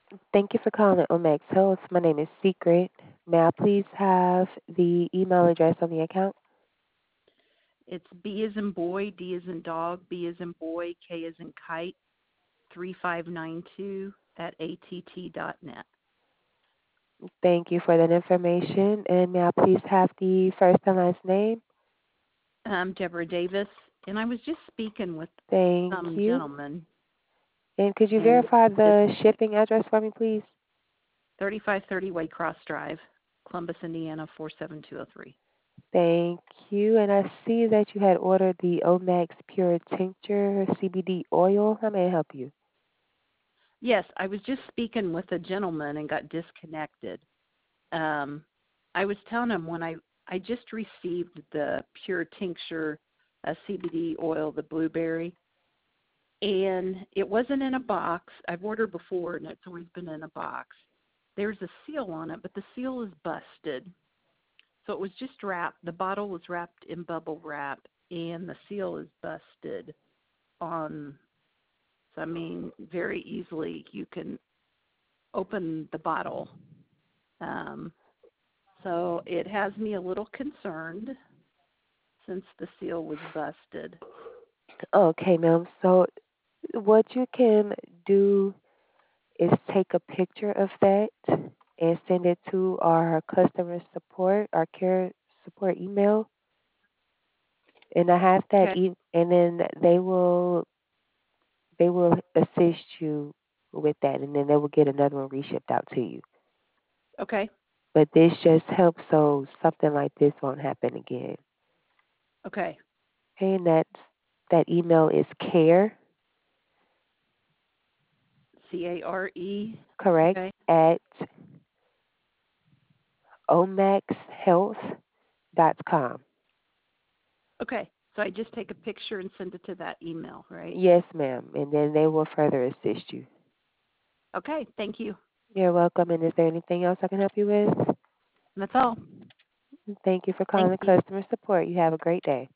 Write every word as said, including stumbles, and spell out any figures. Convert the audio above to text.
Thank you for calling Omex Health. My name is Secret. May I please have the email address on the account? It's B as in boy, D as in dog, B as in boy, K as in kite, three five nine two at A T T dot net. Thank you for that information. And may I please have the first and last name? I'm Deborah Davis, and I was just speaking with Thank some you. gentleman, And could you and verify this the shipping address for me, please? thirty-five thirty Waycross Drive, Columbus, Indiana, four seven two zero three. Thank you. And I see that you had ordered the Omax Pure Tincture C B D oil. How may I help you? Yes, I was just speaking with a gentleman and got disconnected. Um, I was telling him when I I just received the Pure Tincture uh, C B D oil, the blueberry, and it wasn't in a box. I've ordered before, and it's always been in a box. There's a seal on it, but the seal is busted. So it was just wrapped. The bottle was wrapped in bubble wrap, and the seal is busted on. So I mean, very easily you can open the bottle. Um, so it has me a little concerned since the seal was busted. Okay, ma'am. So what you can do is take a picture of that and send it to our customer support, our care support email, and I have that Okay. e- and then they will they will assist you with that, and then they will get another one reshipped out to you. Okay. But this just helps so something like this won't happen again. Okay. Okay, and that's that email is care, C A R E. correct, Okay. at omax health dot com. Okay. So I just take a picture and send it to that email, right? Yes, ma'am, and then they will further assist you. Okay. Thank you. You're welcome. And is there anything else I can help you with? That's all. Thank you for Thank calling you. customer support. You have a great day.